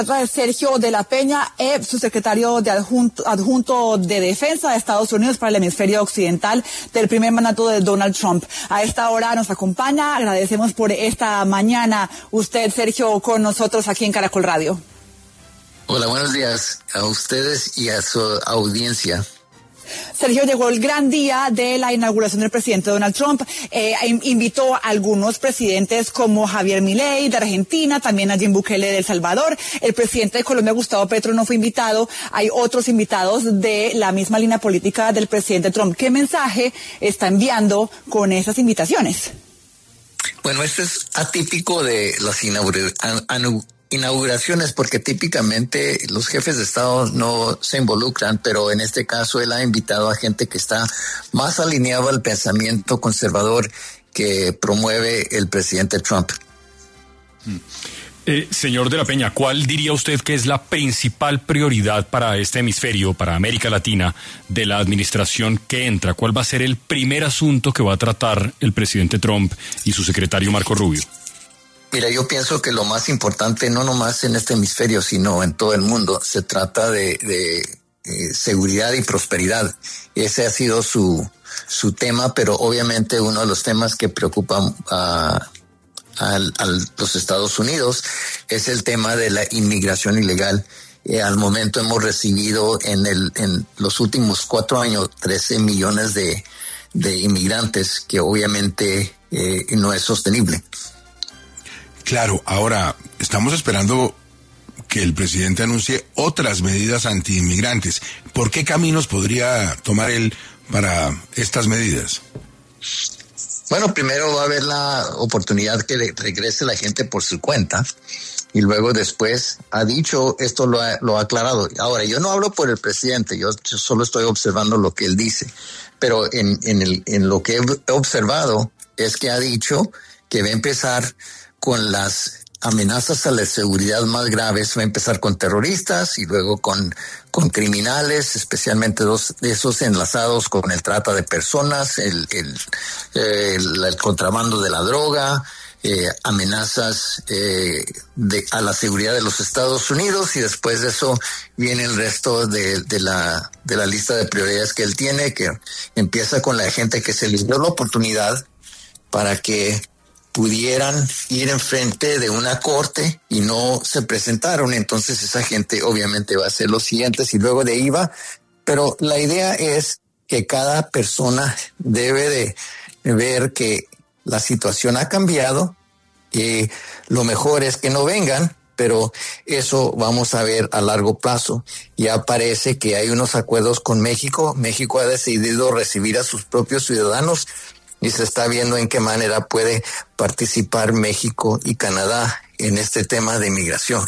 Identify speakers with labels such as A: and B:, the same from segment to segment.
A: Sergio de la Peña, subsecretario de adjunto de Defensa de Estados Unidos para el hemisferio occidental del primer mandato de Donald Trump. A esta hora nos acompaña, agradecemos por esta mañana usted, Sergio, con nosotros aquí en Caracol Radio.
B: Hola, buenos días a ustedes y a su audiencia.
A: Sergio, llegó el gran día de la inauguración del presidente Donald Trump. Invitó a algunos presidentes como Javier Milei de Argentina, también a Nayib Bukele de El Salvador. El presidente de Colombia, Gustavo Petro, no fue invitado. Hay otros invitados de la misma línea política del presidente Trump. ¿Qué mensaje está enviando con esas invitaciones?
B: Bueno, esto es atípico de las inauguraciones, porque típicamente los jefes de Estado no se involucran, pero en este caso él ha invitado a gente que está más alineado al pensamiento conservador que promueve el presidente Trump.
C: Señor de la Peña, ¿cuál diría usted que es la principal prioridad para este hemisferio, para América Latina, de la administración que entra? ¿Cuál va a ser el primer asunto que va a tratar el presidente Trump y su secretario Marco Rubio?
B: Mira, yo pienso que lo más importante, no nomás en este hemisferio, sino en todo el mundo, se trata de seguridad y prosperidad. Ese ha sido su tema, pero obviamente uno de los temas que preocupan a los Estados Unidos es el tema de la inmigración ilegal. Al momento hemos recibido en los últimos 4 años 13 millones de inmigrantes, que obviamente no es sostenible.
D: Claro, ahora estamos esperando que el presidente anuncie otras medidas antiinmigrantes. ¿Por qué caminos podría tomar él para estas medidas?
B: Bueno, primero va a haber la oportunidad que regrese la gente por su cuenta, y luego después ha dicho, esto lo ha aclarado. Ahora, yo no hablo por el presidente, yo solo estoy observando lo que él dice, pero en lo que he observado es que ha dicho que va a empezar con las amenazas a la seguridad más graves. Va a empezar con terroristas y luego con criminales, especialmente de esos enlazados con el trata de personas, el contrabando de la droga, amenazas a la seguridad de los Estados Unidos, y después de eso viene el resto de la lista de prioridades que él tiene, que empieza con la gente que se les dio la oportunidad para que pudieran ir enfrente de una corte y no se presentaron. Entonces esa gente obviamente va a hacer los siguientes y luego de ahí va. Pero la idea es que cada persona debe de ver que la situación ha cambiado, y lo mejor es que no vengan, pero eso vamos a ver a largo plazo. Ya parece que hay unos acuerdos con México. México ha decidido recibir a sus propios ciudadanos, y se está viendo en qué manera puede participar México y Canadá en este tema de migración.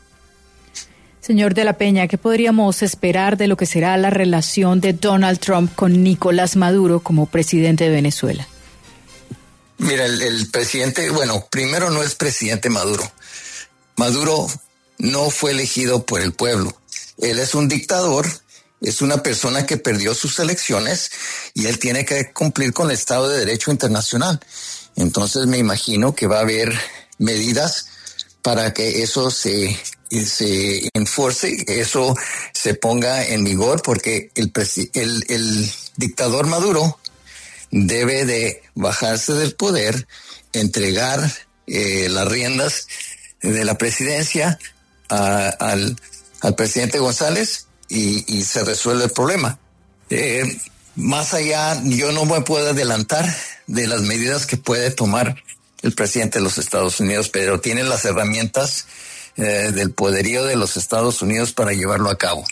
E: Señor de la Peña, ¿qué podríamos esperar de lo que será la relación de Donald Trump con Nicolás Maduro como presidente de Venezuela?
B: Mira, el presidente, bueno, primero no es presidente Maduro. Maduro no fue elegido por el pueblo. Él es un dictador. Es una persona que perdió sus elecciones y él tiene que cumplir con el Estado de Derecho internacional. Entonces me imagino que va a haber medidas para que eso se enforce, eso se ponga en vigor, porque el dictador Maduro debe de bajarse del poder, entregar las riendas de la presidencia al presidente González, y se resuelve el problema. Más allá, yo no me puedo adelantar de las medidas que puede tomar el presidente de los Estados Unidos, pero tiene las herramientas del poderío de los Estados Unidos para llevarlo a cabo.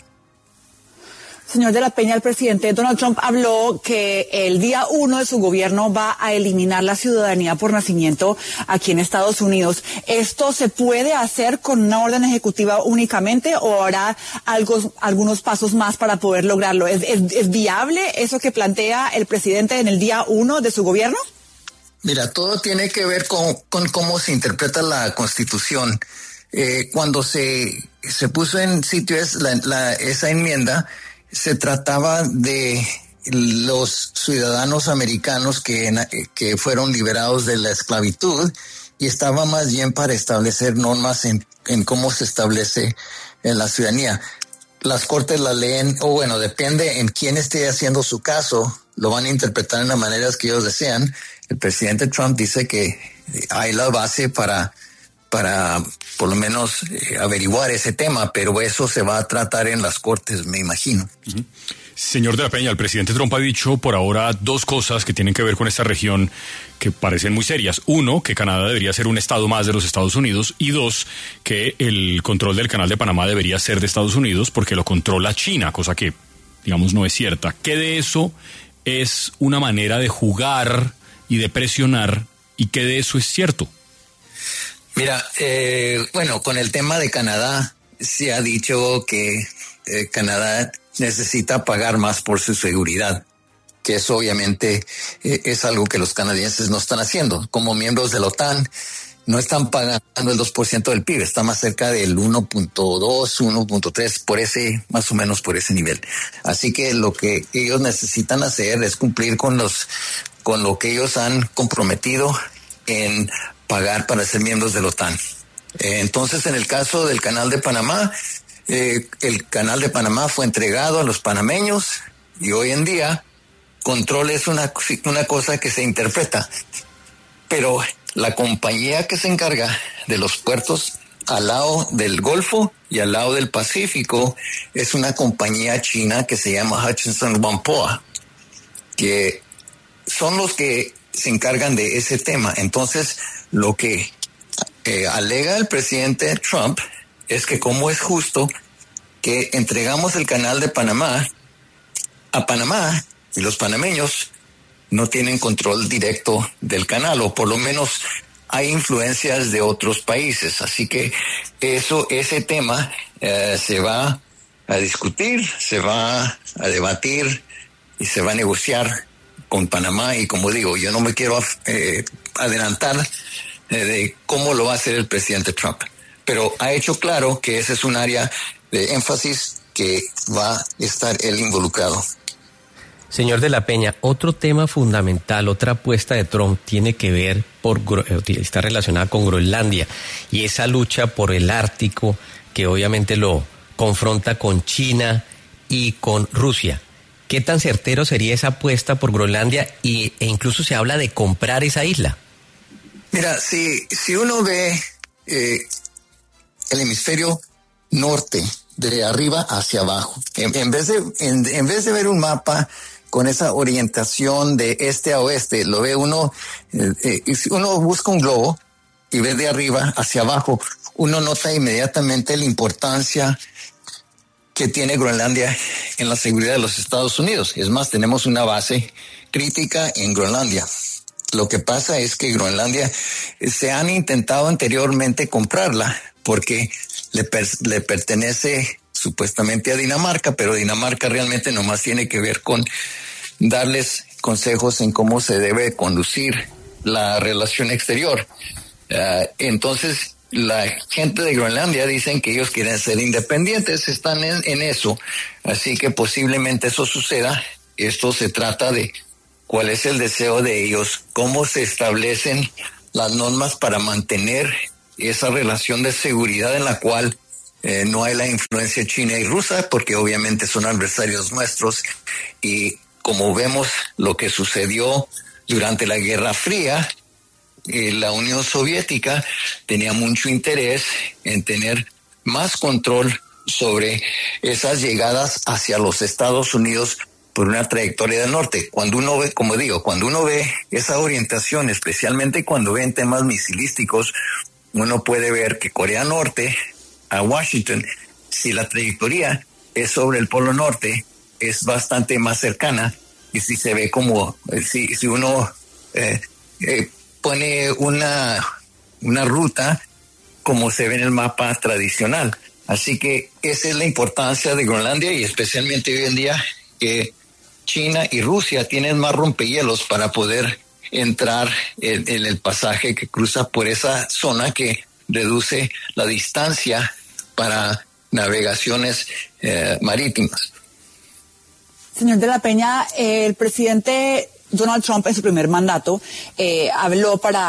A: Señor de la Peña, el presidente Donald Trump habló que el día 1 de su gobierno va a eliminar la ciudadanía por nacimiento aquí en Estados Unidos. ¿Esto se puede hacer con una orden ejecutiva únicamente o habrá algunos pasos más para poder lograrlo? ¿Es viable eso que plantea el presidente en el día 1 de su gobierno?
B: Mira, todo tiene que ver con cómo se interpreta la Constitución. Cuando se puso en sitio esa enmienda, se trataba de los ciudadanos americanos que fueron liberados de la esclavitud y estaba más bien para establecer normas en cómo se establece la ciudadanía. Las cortes la leen, o bueno, depende en quién esté haciendo su caso, lo van a interpretar en las maneras que ellos desean. El presidente Trump dice que hay la base para por lo menos averiguar ese tema, pero eso se va a tratar en las cortes, me imagino.
C: Uh-huh. Señor de la Peña, el presidente Trump ha dicho por ahora dos cosas que tienen que ver con esta región que parecen muy serias. Uno, que Canadá debería ser un estado más de los Estados Unidos, y dos, que el control del Canal de Panamá debería ser de Estados Unidos porque lo controla China, cosa que, digamos, no es cierta. ¿Qué de eso es una manera de jugar y de presionar, y qué de eso es cierto?
B: Mira, bueno, con el tema de Canadá, se ha dicho que Canadá necesita pagar más por su seguridad, que eso obviamente es algo que los canadienses no están haciendo. Como miembros de la OTAN, no están pagando el 2% del PIB, está más cerca del 1.2, 1.3, más o menos por ese nivel. Así que lo que ellos necesitan hacer es cumplir con lo que ellos han comprometido en pagar para ser miembros de la OTAN. Entonces, en el caso del Canal de Panamá, el Canal de Panamá fue entregado a los panameños y hoy en día control es una cosa que se interpreta. Pero la compañía que se encarga de los puertos al lado del Golfo y al lado del Pacífico es una compañía china que se llama Hutchison Whampoa, que son los que se encargan de ese tema. Entonces, lo que alega el presidente Trump es que cómo es justo que entregamos el Canal de Panamá a Panamá y los panameños no tienen control directo del canal, o por lo menos hay influencias de otros países. Así que ese tema se va a discutir, se va a debatir y se va a negociar con Panamá. Y como digo, yo no me quiero adelantar de cómo lo va a hacer el presidente Trump, pero ha hecho claro que ese es un área de énfasis que va a estar él involucrado.
F: Señor de la Peña, otro tema fundamental, otra apuesta de Trump tiene que ver está relacionada con Groenlandia y esa lucha por el Ártico que obviamente lo confronta con China y con Rusia. ¿Qué tan certero sería esa apuesta por Groenlandia e incluso se habla de comprar esa isla?
B: Mira, si uno ve el hemisferio norte de arriba hacia abajo, en vez de ver un mapa con esa orientación de este a oeste, lo ve uno, y si uno busca un globo y ve de arriba hacia abajo, uno nota inmediatamente la importancia que tiene Groenlandia en la seguridad de los Estados Unidos. Es más, tenemos una base crítica en Groenlandia. Lo que pasa es que Groenlandia se han intentado anteriormente comprarla porque le pertenece supuestamente a Dinamarca, pero Dinamarca realmente nomás tiene que ver con darles consejos en cómo se debe conducir la relación exterior. Entonces, la gente de Groenlandia dicen que ellos quieren ser independientes, están en eso. Así que posiblemente eso suceda. Esto se trata de cuál es el deseo de ellos, cómo se establecen las normas para mantener esa relación de seguridad en la cual no hay la influencia china y rusa, porque obviamente son adversarios nuestros. Y como vemos lo que sucedió durante la Guerra Fría, la Unión Soviética tenía mucho interés en tener más control sobre esas llegadas hacia los Estados Unidos por una trayectoria del norte. Cuando uno ve, como digo, cuando uno ve esa orientación, especialmente cuando ve en temas misilísticos, uno puede ver que Corea Norte a Washington, si la trayectoria es sobre el Polo Norte, es bastante más cercana, y si se ve como, si uno pone una ruta como se ve en el mapa tradicional. Así que esa es la importancia de Groenlandia, y especialmente hoy en día que China y Rusia tienen más rompehielos para poder entrar en el pasaje que cruza por esa zona que reduce la distancia para navegaciones marítimas.
A: Señor de la Peña, el presidente Donald Trump en su primer mandato habló para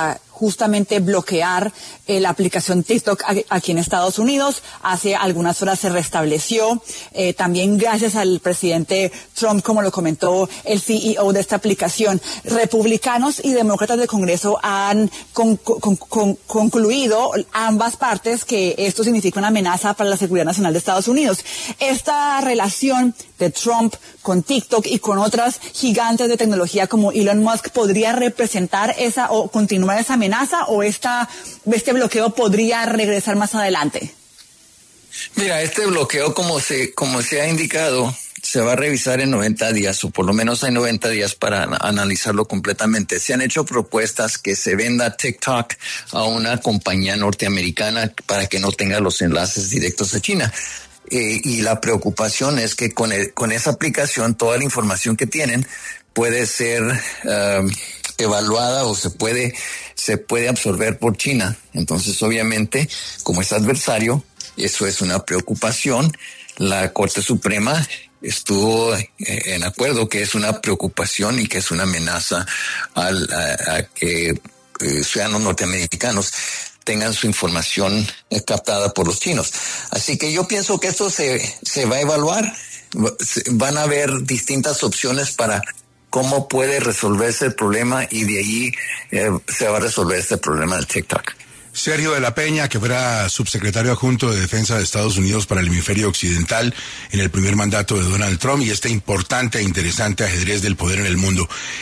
A: justamente bloquear la aplicación TikTok aquí en Estados Unidos. Hace algunas horas se restableció, también gracias al presidente Trump, como lo comentó el CEO de esta aplicación. Republicanos y demócratas del Congreso han concluido, ambas partes, que esto significa una amenaza para la seguridad nacional de Estados Unidos. Esta relación de Trump con TikTok y con otras gigantes de tecnología como Elon Musk podría representar esa o continuar esa amenaza, o este bloqueo podría regresar más adelante.
B: Mira, este bloqueo, como se ha indicado, se va a revisar en 90 días, o por lo menos hay 90 días para analizarlo completamente. Se han hecho propuestas que se venda TikTok a una compañía norteamericana para que no tenga los enlaces directos a China. Y la preocupación es que con esa aplicación toda la información que tienen puede ser evaluada o se puede absorber por China. Entonces, obviamente, como es adversario, eso es una preocupación. La Corte Suprema estuvo en acuerdo que es una preocupación y que es una amenaza a que ciudadanos norteamericanos tengan su información captada por los chinos. Así que yo pienso que esto se va a evaluar. Van a haber distintas opciones para cómo puede resolverse el problema, y de ahí se va a resolver este problema del TikTok.
D: Sergio de la Peña, que fuera subsecretario adjunto de Defensa de Estados Unidos para el hemisferio occidental en el primer mandato de Donald Trump, y este importante e interesante ajedrez del poder en el mundo.